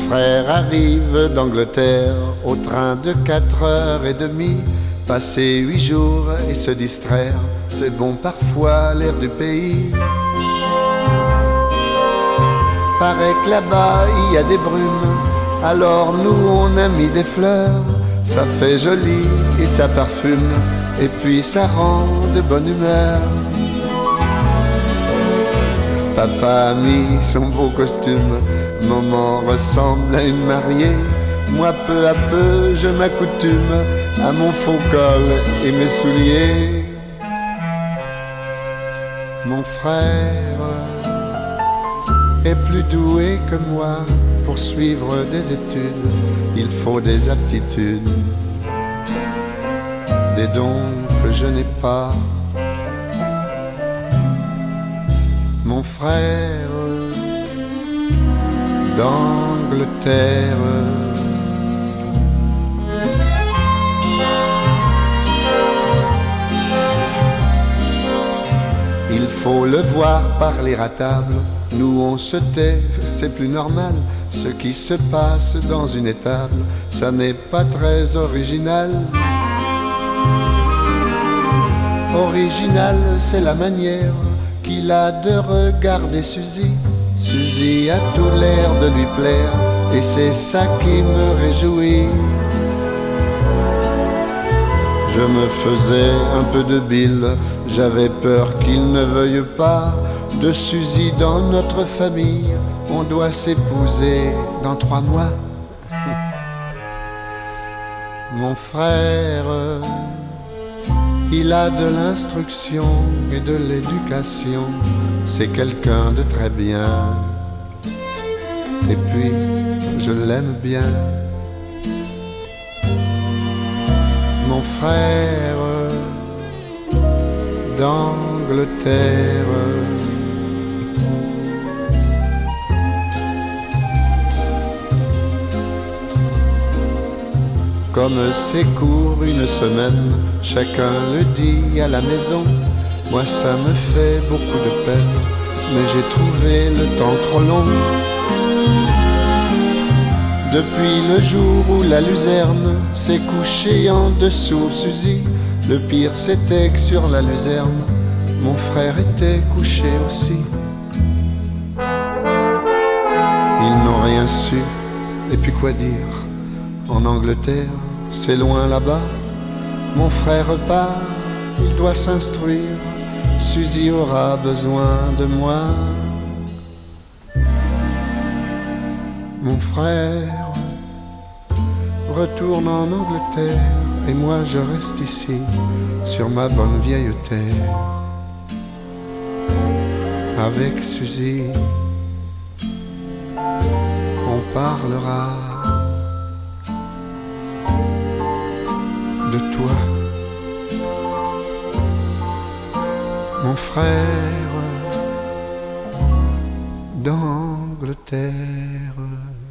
frère arrive d'Angleterre au train de 4h30. Passer 8 jours et se distraire, c'est bon parfois l'air du pays. Paraît que là-bas il y a des brumes, alors nous on a mis des fleurs. Ça fait joli et ça parfume, et puis ça rend de bonne humeur. Papa a mis son beau costume, maman ressemble à une mariée. Moi peu à peu je m'accoutume à mon faux col et mes souliers. Mon frère est plus doué que moi pour suivre des études. Il faut des aptitudes, des dons que je n'ai pas. Mon frère d'Angleterre, il faut le voir parler à table. Nous on se tait, c'est plus normal. Ce qui se passe dans une étable, ça n'est pas très original. Original, c'est la manière qu'il a de regarder Suzy. Suzy a tout l'air de lui plaire, et c'est ça qui me réjouit. Je me faisais un peu de bile, j'avais peur qu'il ne veuille pas de Suzy dans notre famille. On doit s'épouser dans 3 mois. Mon frère, il a de l'instruction et de l'éducation. C'est quelqu'un de très bien. Et puis, je l'aime bien. Mon frère d'Angleterre. Comme c'est court une semaine, chacun le dit à la maison. Moi ça me fait beaucoup de peine, mais j'ai trouvé le temps trop long. Depuis le jour où la luzerne s'est couchée en dessous Suzy, le pire c'était que sur la luzerne, mon frère était couché aussi. Ils n'ont rien su, et puis quoi dire? En Angleterre, c'est loin là-bas. Mon frère part, il doit s'instruire. Suzy aura besoin de moi. Mon frère retourne en Angleterre, et moi je reste ici, sur ma bonne vieille terre. Avec Suzy, on parlera de toi, mon frère d'Angleterre.